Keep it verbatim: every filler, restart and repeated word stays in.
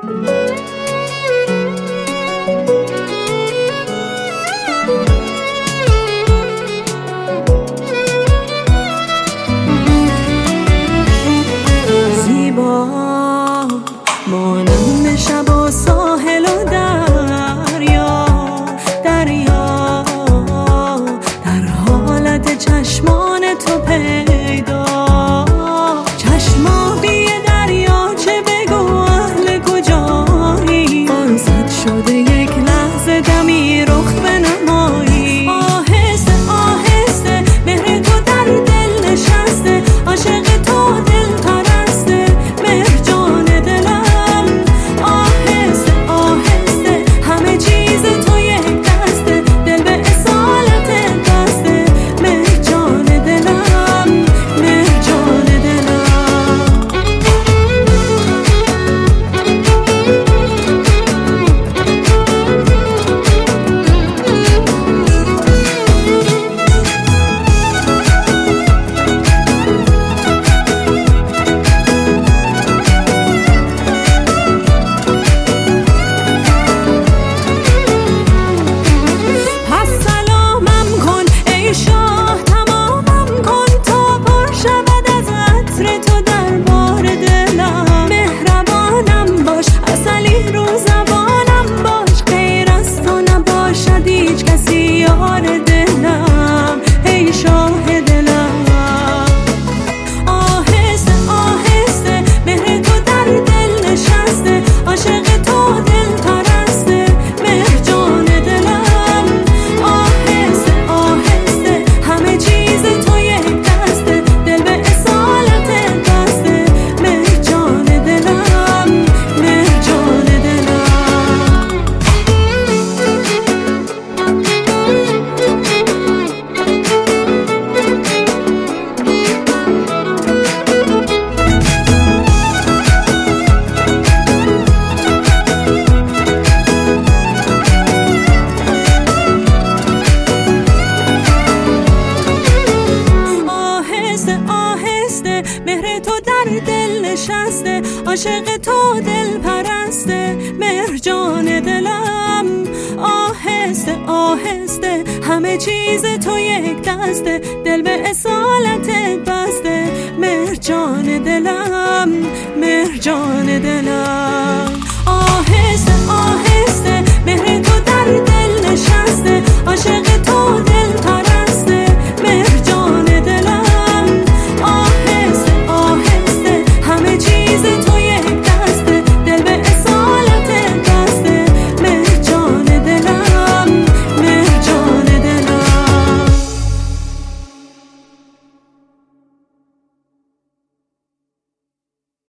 زیبا مانند شب و ساحل و دریا دریا در حالت چشمان تو پیدا چشمابی دریا چه بگو اهل کجایی فرصت شده یک لحظه دمی رخ بنمایی آهسته آهسته مهر تو در دل نشسته عاشق تو دل پرسته مهر جان دلم آهسته آهسته همه چیز تو یک دسته دل به اصالت بسته مهر جان دلم مهر جان دلم پس سلامم کن ای شاه تمامم کن تا پر شود از عطر تو دربار دلم مهربانم باش عسلی رو زبانم باش غیر از تو نباشد هیچ کسی یار دلم ای شاه دلم آهسته آهسته مهر تو در دل نشسته عاشق تو دل پرسته مهر جان دلم آهسته آهسته همه چیز تو یک دسته دل به اصالت بسته مهر جان دلم مهر جان دلم آهسته آهسته مهر تو در دل نشسته عاشق تو دل پرسته مهر جان دلم آهسته آهسته همه چیز تو یک دسته دل به اصالتت بسته مهر جان دلم مهر جان دلم